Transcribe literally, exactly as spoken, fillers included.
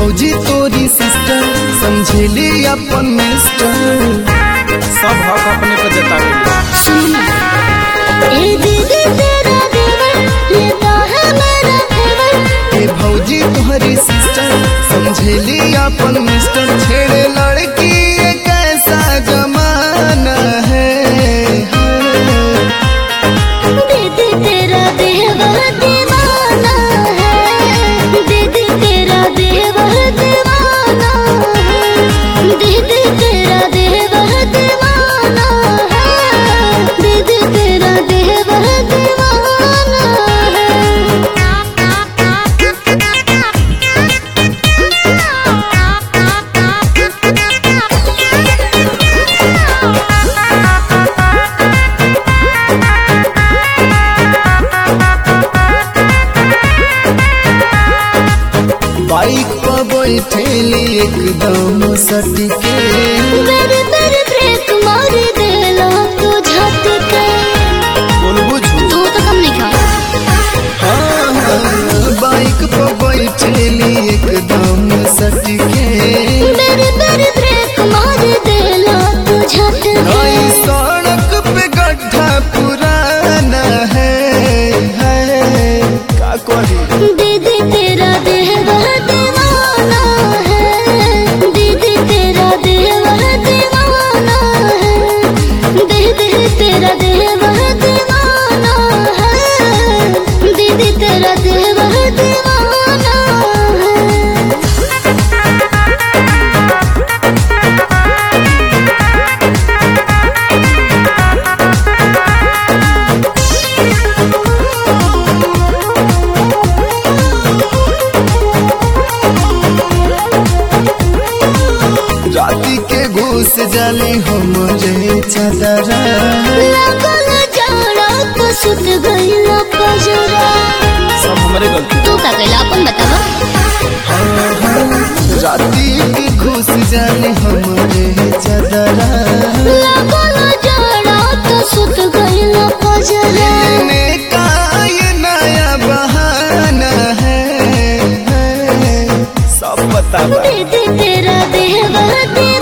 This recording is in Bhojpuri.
भौजी तोरी सिस्टर समझेली अपन मिस्टर, सब हक अपने पे जतावेली। सुनना ए दीदी तेरा देवर लेता है मेरा फेवर। ए भौजी तोरी सिस्टर समझेली अपन मिस्टर, छेड़े लड़की ये कैसा जमाना है। दीदी तेरा देवर दीवाना है, दीदी तेरा देवर दीवाना है, दीदी तेरा देवर दीवाना है, दीदी तेरा देवर दीवाना बाइक पर बैठेली एकदम सटके, बेर बेर ब्रेक मार देला तू झटके। बोलबू झूठ। तू तो कम नहीं खा। हाँ, हाँ, बाइक पर बैठेली एकदम सटके, बेर बेर ब्रेक मार देला तू झटके। नई सड़क पे गड्ढा पुराना है, है का कही। दीदी तेरा देवर दीवाना है, दीदी तेरा देवर दीवाना है, दीदी तेरा देवर दीवाना है, दीदी तेरा देवर दीवाना है। राती के घुस जाली हमरे चादरा, लागल जाड़ा तो सुत गइला पजरा। सब हमारे गलती। तू का कइला अपन बतावा। राती के घुस जाली हमरे चादरा, लागल जाड़ा तो सुत गइला पजरा। इने का ये नया बहाना है, है सब बतावा। दीदी तेरा देवर दीवाना